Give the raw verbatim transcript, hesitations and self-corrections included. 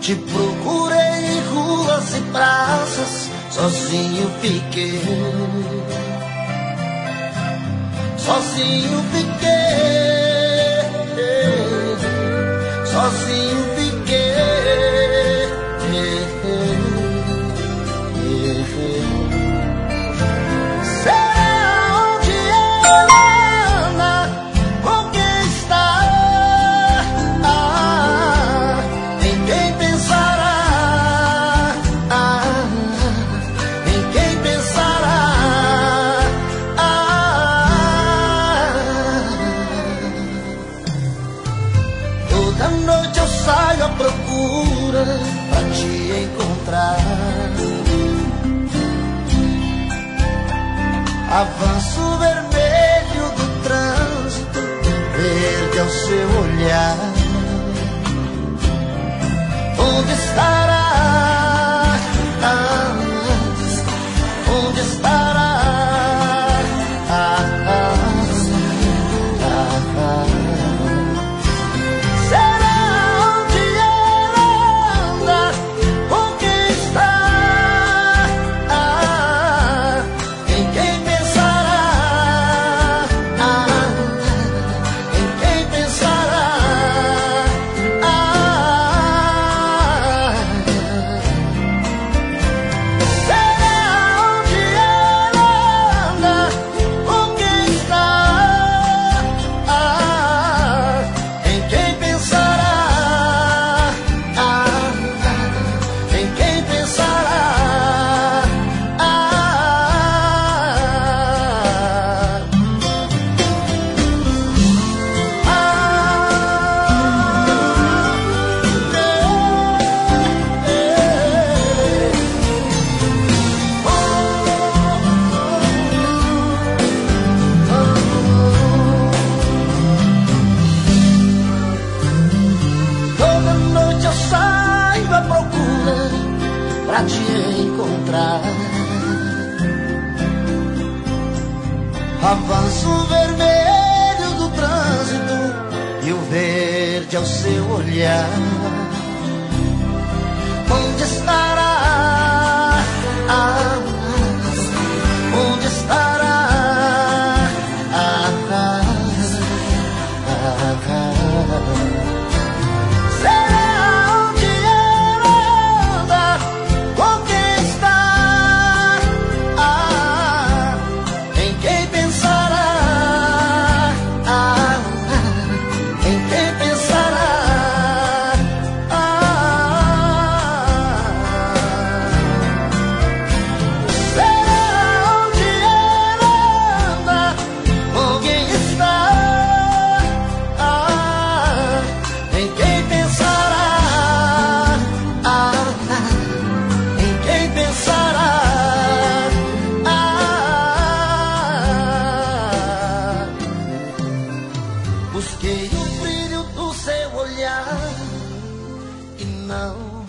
Te procurei em ruas e praças, sozinho fiquei. Sozinho fiquei, sozinho fiquei. Será onde ela anda? Com quem está? Ah, em quem pensará? Ah, em quem pensará? Toda noite eu saio à procura pra te encontrar. Avanço vermelho do trânsito, verde ao seu olhar. Onde estará? Ah, onde estará? Ah, ah, ah, ah. Pra te encontrar. Avanço vermelho do trânsito e o verde ao seu olhar. Onde estará? Ah, onde estará? Ah, ah, ah, ah. Busquei o brilho do seu olhar e não